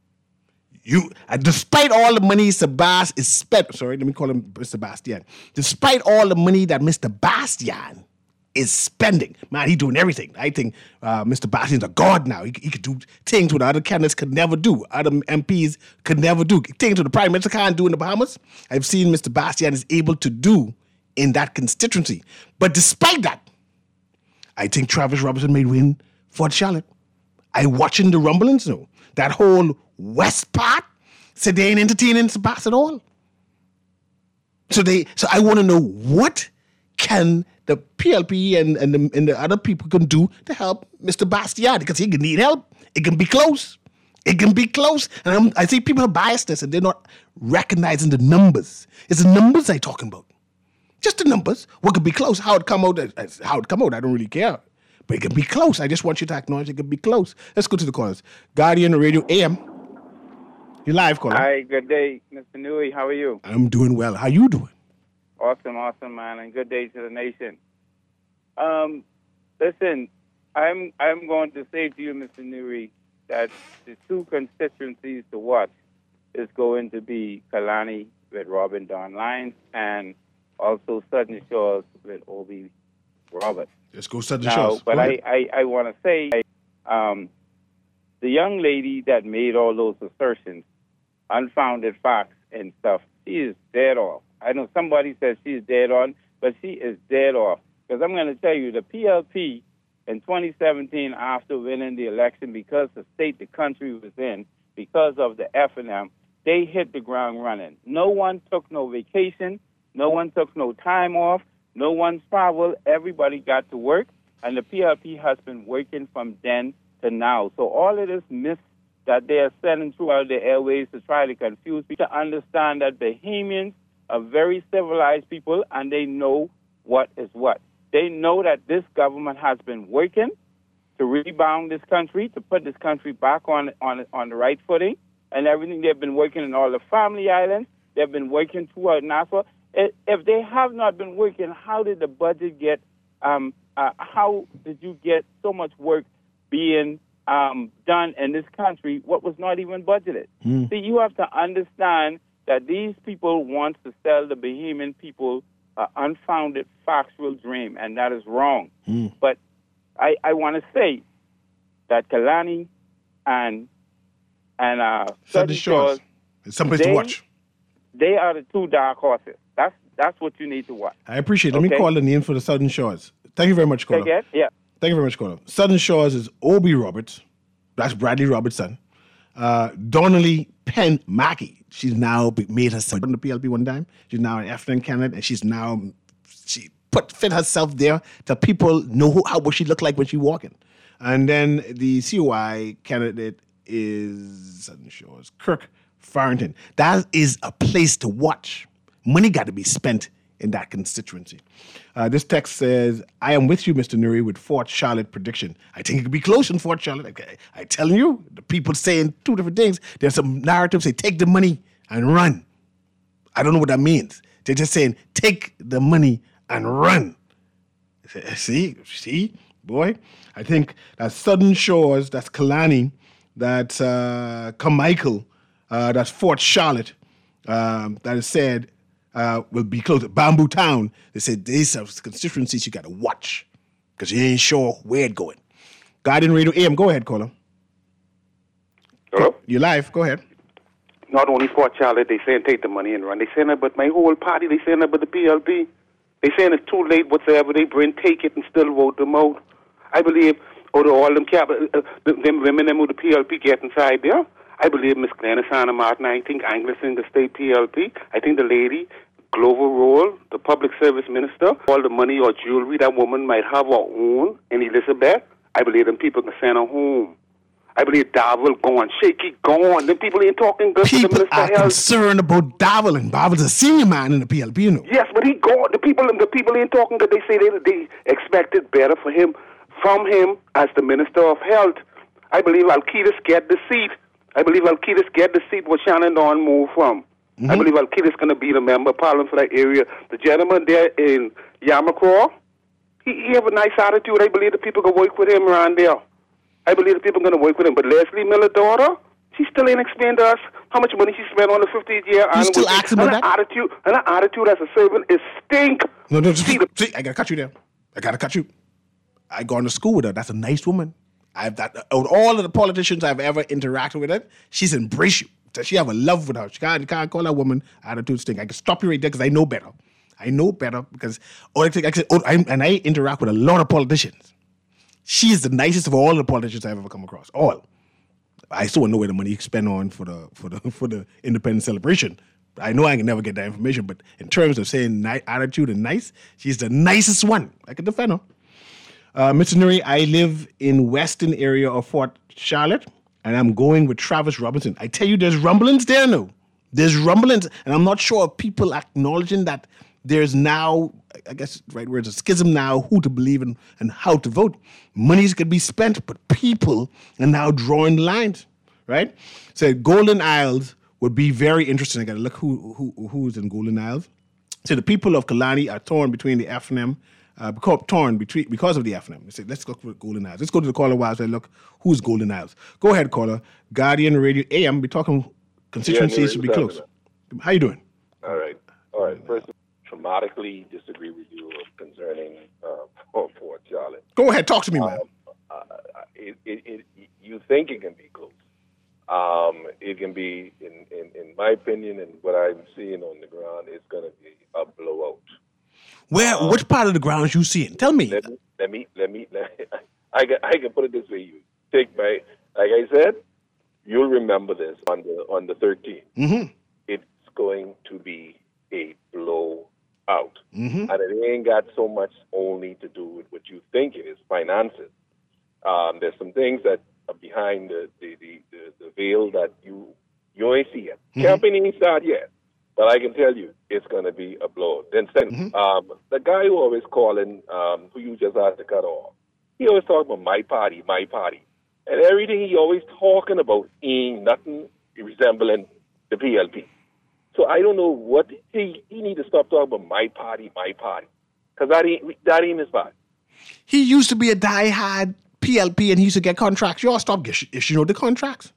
Despite all the money Sebastian is spent, sorry, let me call him Mr. Bastian. Despite all the money that Mr. Bastian is spending, man, he's doing everything. I think Mr. Bastian's a god now. He could do things what other candidates could never do, other MPs could never do, things that the Prime Minister can't do in the Bahamas. I've seen Mr. Bastian is able to do in that constituency. But despite that, I think Travis Robertson may win Fort Charlotte. I watching the rumblings, that whole west part, so they ain't entertaining Sebastian at all. So I want to know what can the PLP and the other people can do to help Mr. Bastian, because he can need help. It can be close. And I see people are biased this and they're not recognizing the numbers. It's the numbers I'm talking about. Just the numbers. What could be close? How it come out, I don't really care. But it can be close. I just want you to acknowledge it can be close. Let's go to the callers. Guardian Radio AM. You're live, caller. Hi, good day, Mr. Newey. How are you? I'm doing well. How you doing? Awesome, man, and good day to the nation. Listen, I'm going to say to you, Mr. Newey, that the two constituencies to watch is going to be Kalani with Robin Don Lyons and also Southern Shores with Obi Roberts. Let's go Southern Shores. But I want to say, the young lady that made all those assertions, unfounded facts and stuff, she is dead off. I know somebody says she's dead on, but she is dead off. Because I'm going to tell you, the PLP in 2017, after winning the election, because the state the country was in, because of the FNM, they hit the ground running. No one took no vacation. No one took no time off. No one's traveled. Everybody got to work, and the PLP has been working from then to now. So all of this myth that they are sending throughout the airways to try to confuse people, to understand that Bahamians are very civilized people, and they know what is what. They know that this government has been working to rebound this country, to put this country back on the right footing, and everything. They've been working in all the family islands. They've been working throughout Nassau. If they have not been working, how did the budget get, how did you get so much work being done in this country, what was not even budgeted? See, you have to understand that these people want to sell the Bahamian people an unfounded factual dream, and that is wrong. But I want to say that Kalani and Southern Shores, it's someplace to watch. They are the two dark horses. That's what you need to watch. I appreciate it. Let me call the name for the Southern Shores. Thank you very much, caller. Again? Yeah. Thank you very much, caller. Southern Shores is Obi Roberts. That's Bradley Roberts' son. Donnelly Penn Mackey. She's now made herself on the PLP one time. She's now an FNN candidate, and she fit herself there to people know what she looked like when she walking. And then the COI candidate is Southern Shores, Kirk Farrington. That is a place to watch. Money got to be spent in that constituency. This text says, I am with you, Mr. Nuri, with Fort Charlotte prediction. I think it could be close in Fort Charlotte. Okay. I telling you, the people saying two different things. There's some narratives say, take the money and run. I don't know what that means. They're just saying, take the money and run. See, boy. I think that's Southern Shores, that's Kalani, that's Carmichael, that's Fort Charlotte, that is said, will be close to Bamboo Town. They said these are constituencies you got to watch because you ain't sure where it's going. Guardian Radio AM, go ahead, caller. Hello? You're live. Go ahead. Not only Fort Charlotte, they saying take the money and run. They saying that, but my whole party, they saying that, but the PLP. They saying it's too late whatsoever. They bring, take it and still vote them out. I believe, out of all them them women them who the PLP get inside there, I believe Miss Glennis Anna Martin, I think Anglican, the state PLP, I think the lady, Glover Roll, the public service minister, all the money or jewelry that woman might have her own in Elizabeth, I believe them people can send her home. I believe Darville gone, Shaky gone. Them people ain't talking good people to the Minister are of Health. concerned about Darville, and Darville's a senior man in the PLP, you know. Yes, but he gone. The people ain't talking good. They say they expected better from him as the Minister of Health. I believe Alcides get the seat. Where Shannon Dawn moved from. I believe Alcides going to be the member of parliament for that area. The gentleman there in Yamacraw, he have a nice attitude. I believe the people can work with him around there. I believe the people are going to work with him. But Leslie Miller's daughter, she still ain't explained to us how much money she spent on the 50th year. You still asking about that? Her attitude as a servant is stink. No, see, I got to cut you there. I gone to school with her. That's a nice woman. Out of all of the politicians I've ever interacted with her, she's embraced you. She have a love with her. She can't call that woman attitude stink. I can stop you right there because I know better. Because I interact with a lot of politicians. She is the nicest of all the politicians I've ever come across. All. I still don't know where the money you spend on for the independence celebration. I know I can never get that information, but in terms of saying attitude and nice, she's the nicest one. I can defend her. Mr. Nuri, I live in western area of Fort Charlotte, and I'm going with Travis Robinson. I tell you, there's rumblings there now. There's rumblings, and I'm not sure of people acknowledging that there's now, I guess the right word is a schism now, who to believe in and how to vote. Monies could be spent, but people are now drawing lines, right? So Golden Isles would be very interesting. I got to look who's in Golden Isles. So the people of Kalani are torn between the FNM, because of the FNM. They say, let's go with Golden Isles. Let's go to the caller while I say, look, who's Golden Isles? Go ahead, caller. Guardian Radio AM, we're talking constituencies should be close. How you doing? All right. First, dramatically disagree with you concerning Fort Charlotte. Go ahead, talk to me, man. You think it can be close. It can be, in my opinion, and what I'm seeing on the ground, it's going to be a blowout. Where? Which part of the ground you seeing? Tell me. Let me. I can put it this way. You take my, like I said, you'll remember this on the 13th. Mm-hmm. It's going to be a blowout. and it ain't got so much only to do with what you think it is, finances. There's some things that are behind the veil that you ain't see yet. Campaign ain't started yet, but I can tell you it's going to be a blow. Then the guy who always calling, who you just had to cut off, he always talk about my party, and everything he always talking about ain't nothing resembling the PLP. So I don't know what he need to stop talking about my party, because that ain't his party. He used to be a diehard PLP and he used to get contracts. Y'all stop issuing the contracts.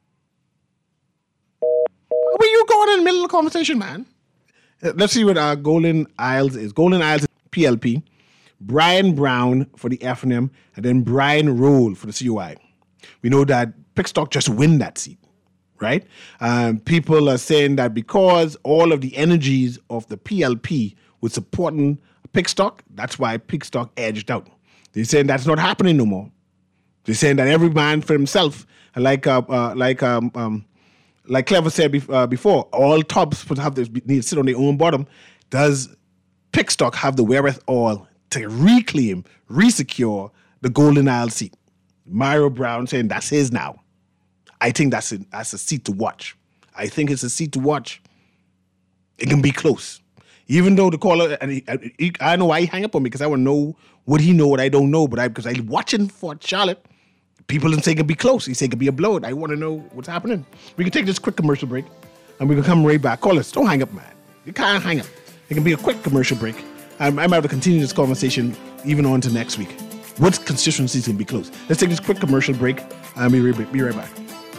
Where you going in the middle of the conversation, man? Let's see what Golden Isles is. Golden Isles is PLP, Brian Brown for the F&M, and then Brian Roll for the COI. We know that Pickstock just win that seat, right? People are saying that because all of the energies of the PLP was supporting Pickstock, that's why Pickstock edged out. They're saying that's not happening no more. They're saying that every man for himself, like Clever said before, all tubs need to sit on their own bottom. Does Pickstock have the wherewithal to reclaim, resecure the Golden Isle seat? Mario Brown saying that's his now. I think that's a seat to watch. I think it's a seat to watch. It can be close. Even though the caller, I know why he hang up on me, because I want to know what he know, what I don't know, but because I'm watching for Charlotte, people didn't say it could be close. He said it could be a blowout. I want to know what's happening. We can take this quick commercial break, and we can come right back. Callers, don't hang up, man. You can't hang up. It can be a quick commercial break. I might have to continue this conversation even on to next week. What constituencies can be close? Let's take this quick commercial break, and be right back.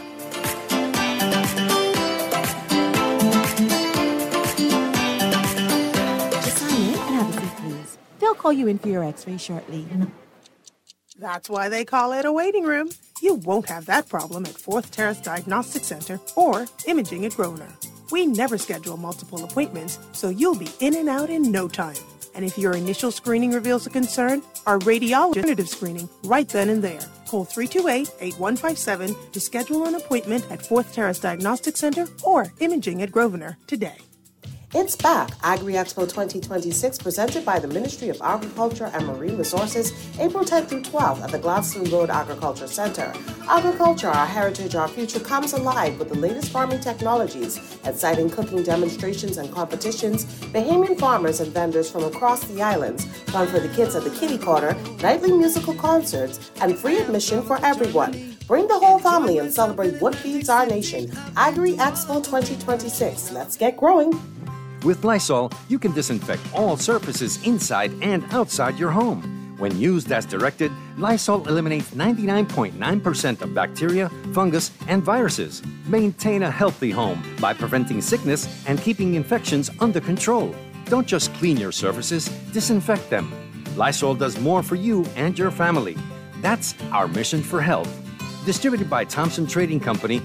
They'll call you in for your x-ray shortly. That's why they call it a waiting room. You won't have that problem at Fourth Terrace Diagnostic Center or Imaging at Grosvenor. We never schedule multiple appointments, so you'll be in and out in no time. And if your initial screening reveals a concern, our radiologist alternative screening right then and there. Call 328-8157 to schedule an appointment at Fourth Terrace Diagnostic Center or Imaging at Grosvenor today. It's back, Agri-Expo 2026, presented by the Ministry of Agriculture and Marine Resources, April 10th through 12th at the Gladstone Road Agriculture Center. Agriculture, our heritage, our future, comes alive with the latest farming technologies, exciting cooking demonstrations and competitions, Bahamian farmers and vendors from across the islands, fun for the kids at the Kitty Corner, nightly musical concerts, and free admission for everyone. Bring the whole family and celebrate what feeds our nation. Agri-Expo 2026. Let's get growing. With Lysol, you can disinfect all surfaces inside and outside your home. When used as directed, Lysol eliminates 99.9% of bacteria, fungus, and viruses. Maintain a healthy home by preventing sickness and keeping infections under control. Don't just clean your surfaces, disinfect them. Lysol does more for you and your family. That's our mission for health. Distributed by Thompson Trading Company.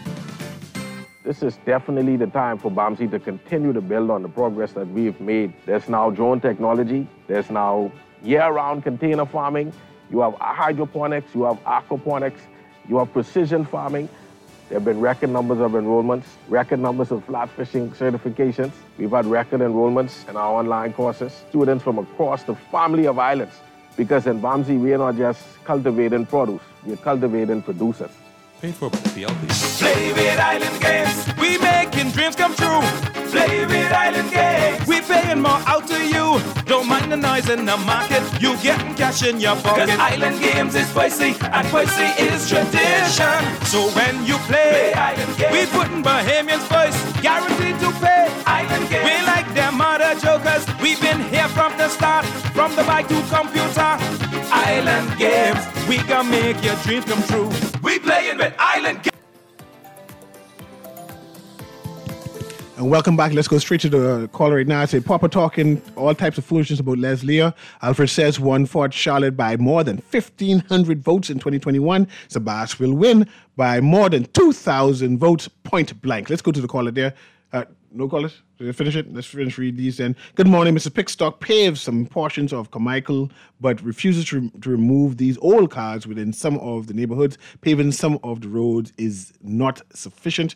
This is definitely the time for BAMSI to continue to build on the progress that we've made. There's now drone technology. There's now year-round container farming. You have hydroponics. You have aquaponics. You have precision farming. There have been record numbers of enrollments, record numbers of flat fishing certifications. We've had record enrollments in our online courses. Students from across the family of islands. Because in BAMSI, we are not just cultivating produce. We're cultivating producers. Paid for by the PLP. Play with Island Games. We making dreams come true. Play with Island Games. We paying more out to you. Don't mind the noise in the market. You getting cash in your pocket. 'Cause Island Games is spicy and spicy is tradition. So when you play Island Games, we putting Bahamians first. Guaranteed to pay. Island Games. We like them other jokers. We've been here from the start. From the bike to computer. Island Games. We can make your dreams come true. We playing with Island Games. And welcome back. Let's go straight to the caller right now. I say Papa talking all types of foolishness about Leslie. Alfred says won Fort Charlotte by more than 1,500 votes in 2021. Sabas will win by more than 2,000 votes, point blank. Let's go to the caller there. No callers? Did I finish it? Let's finish read these then. Good morning. Mr. Pickstock paves some portions of Carmichael, but refuses to remove these old cars within some of the neighborhoods. Paving some of the roads is not sufficient.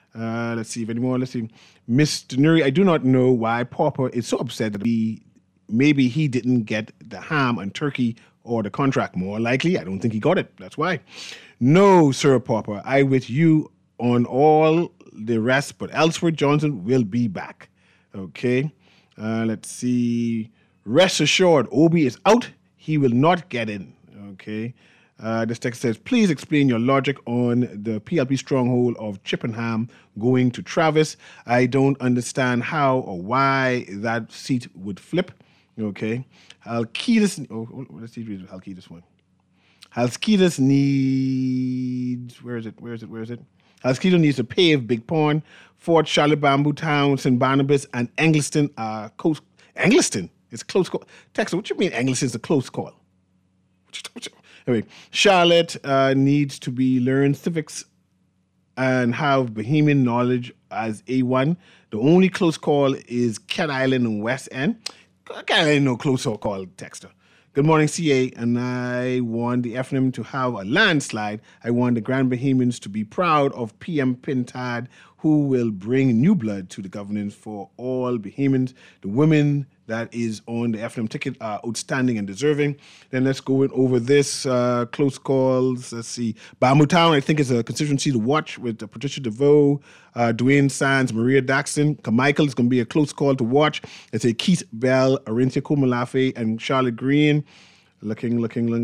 Let's see if any more. Let's see. Mr. Nuri, I do not know why Pauper is so upset that maybe he didn't get the ham and turkey or the contract. More likely, I don't think he got it. That's why. No, Sir Pauper, I with you on all the rest, but Ellsworth Johnson will be back. Okay. Let's see. Rest assured, Obi is out. He will not get in. Okay. This text says, please explain your logic on the PLP stronghold of Chippenham going to Travis. I don't understand how or why that seat would flip. Okay. Halkitis, let's see, Halkitis one. Halkitis needs, where is it? Halkitis needs to pave Big Pond, Fort Charlotte, Bamboo Town, St. Barnabas, and Engliston. Engliston? It's a close call. Texter, what you mean Engliston is a close call? Anyway, Charlotte needs to be learned civics and have Bahamian knowledge as A1. The only close call is Cat Island and West End. Cat Island no close call, Texter. Good morning, CA, and I want the FNM to have a landslide. I want the Grand Bahamians to be proud of PM Pintad, who will bring new blood to the governance for all Bahamians. The women that is on the FNM ticket are outstanding and deserving. Then let's go in over this. Close calls. Let's see. Bamboo Town, I think, is a constituency to watch with Patricia DeVoe, Dwayne Sands, Maria Daxton. Carmichael is going to be a close call to watch. It's a Keith Bell, Arinthia Kumalafe, and Charlotte Green. Looking.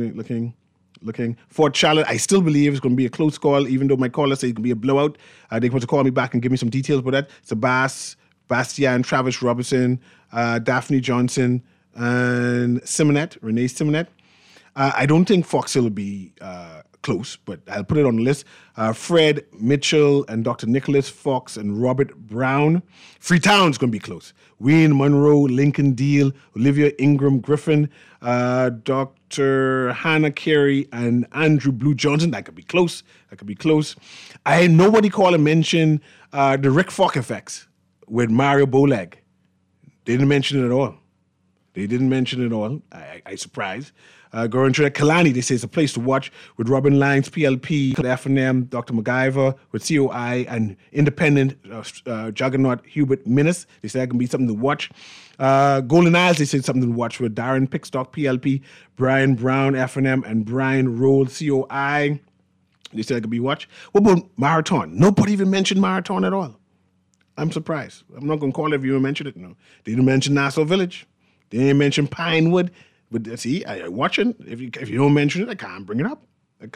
Fort Charlotte, I still believe it's going to be a close call, even though my caller says it's going to be a blowout. They want to call me back and give me some details about that. Sebastian, Travis Robertson, Daphne Johnson, and Renee Simonet. I don't think Fox Hill will be close, but I'll put it on the list. Fred Mitchell and Dr. Nicholas Fox and Robert Brown. Freetown's going to be close. Wayne Monroe, Lincoln Deal, Olivia Ingram Griffin, Dr. Hannah Carey, and Andrew Blue Johnson. That could be close. I nobody call and mention the Rick Falk effects with Mario Boleg. They didn't mention it at all. I surprised. Going to Kalani, they say it's a place to watch with Robin Lyons, PLP, FNM, Dr. MacGyver, with COI, and independent juggernaut Hubert Minnis. They say that can be something to watch. Golden Isles, they say something to watch with Darren Pickstock, PLP, Brian Brown, FNM, and Brian Roll, COI. They say that can be watched. What about Marathon? Nobody even mentioned Marathon at all. I'm surprised. I'm not going to call if you mentioned it. No. They didn't mention Nassau Village. They didn't mention Pinewood. But see, I'm watching. If you don't mention it, I can't bring it up.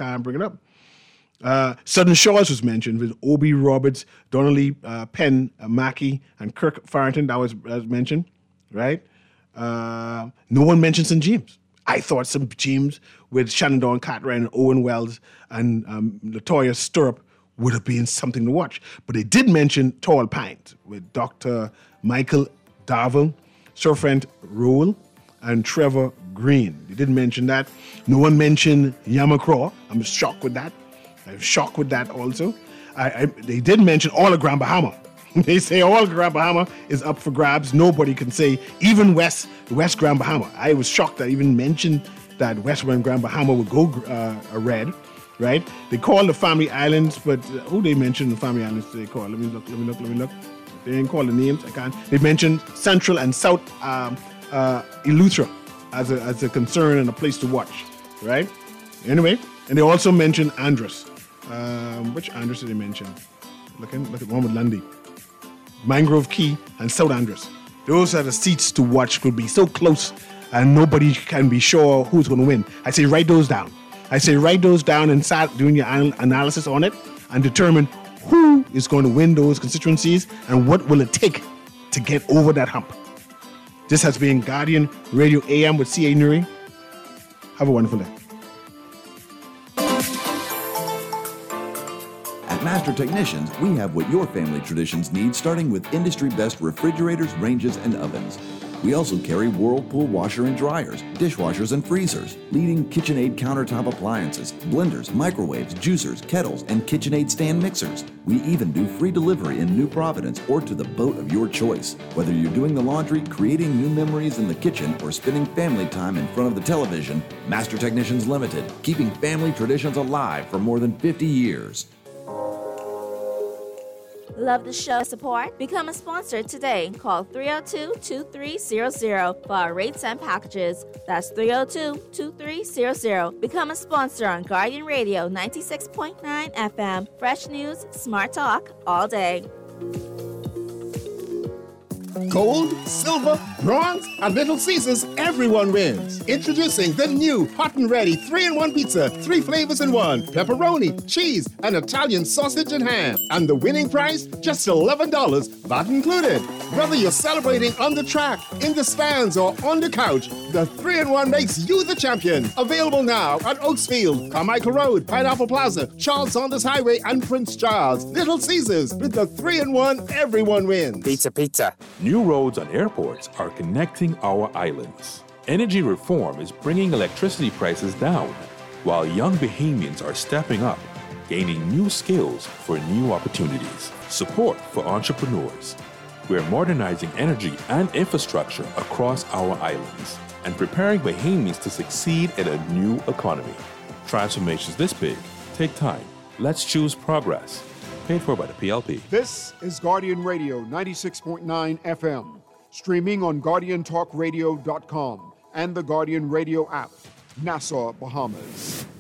Southern Shores was mentioned with Obi Roberts, Donnelly, Penn, Mackey, and Kirk Farrington. That was mentioned, right? No one mentioned St. James. I thought St. James with Shenandoah Cartwright and Owen Wells and Latoya Stirrup would have been something to watch. But they did mention Tall Pines with Dr. Michael Darville, Sir Frank Rowell, and Trevor Green. They didn't mention that. No one mentioned Yamacraw. I'm shocked with that. Also. They did mention all of Grand Bahama. They say all of Grand Bahama is up for grabs. Nobody can say, even West Grand Bahama. I was shocked that I even mentioned that West Grand Bahama would go red, right? They call the Family Islands, but who they mentioned the Family Islands they call? Let me look. They didn't call the names. I can't. They mentioned Central and South Eleuthera as a concern and a place to watch, right? Anyway, and they also mentioned Andros. Which Andros did they mention? Look at one with Lundy. Mangrove Key and South Andros. Those are the seats to watch. Could be so close and nobody can be sure who's going to win. I say write those down and start doing your analysis on it and determine who is going to win those constituencies and what will it take to get over that hump. This has been Guardian Radio AM with C.A. Nuri. Have a wonderful day. At Master Technicians, we have what your family traditions need, starting with industry-best refrigerators, ranges, and ovens. We also carry Whirlpool washer and dryers, dishwashers and freezers, leading KitchenAid countertop appliances, blenders, microwaves, juicers, kettles, and KitchenAid stand mixers. We even do free delivery in New Providence or to the boat of your choice. Whether you're doing the laundry, creating new memories in the kitchen, or spending family time in front of the television, Master Technicians Limited, keeping family traditions alive for more than 50 years. Love the show support? Become a sponsor today. Call 302-2300 for our rates and packages. That's 302-2300. Become a sponsor on Guardian Radio 96.9 FM. Fresh news, smart talk, all day. Gold, silver, bronze, and Little Caesars, everyone wins. Introducing the new hot and ready 3-in-1 pizza, 3 flavors in one, pepperoni, cheese, and Italian sausage and ham. And the winning prize, just $11, VAT included. Whether you're celebrating on the track, in the stands, or on the couch, the 3-in-1 makes you the champion. Available now at Oaksfield, Carmichael Road, Pineapple Plaza, Charles Saunders Highway, and Prince Charles. Little Caesars, with the 3-in-1, everyone wins. Pizza, pizza. New roads and airports are connecting our islands. Energy reform is bringing electricity prices down, while young Bahamians are stepping up, gaining new skills for new opportunities. Support for entrepreneurs. We're modernizing energy and infrastructure across our islands and preparing Bahamians to succeed in a new economy. Transformations this big take time. Let's choose progress. Paid for by the PLP. This is Guardian Radio 96.9 FM, streaming on GuardianTalkRadio.com and the Guardian Radio app, Nassau, Bahamas.